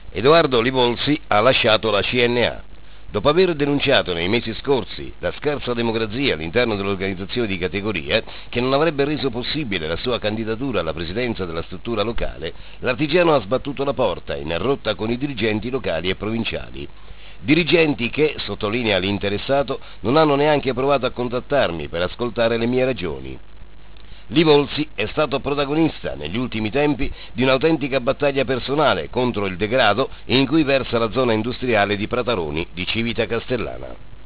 Edoardo Livolsi ha lasciato la CNA. Dopo aver denunciato nei mesi scorsi la scarsa democrazia all'interno dell'organizzazione di categorie che non avrebbe reso possibile la sua candidatura alla presidenza della struttura locale, l'artigiano ha sbattuto la porta in rotta con i dirigenti locali e provinciali. Dirigenti che, sottolinea l'interessato, non hanno neanche provato a contattarmi per ascoltare le mie ragioni. Livolsi è stato protagonista negli ultimi tempi di un'autentica battaglia personale contro il degrado in cui versa la zona industriale di Prataroni di Civita Castellana.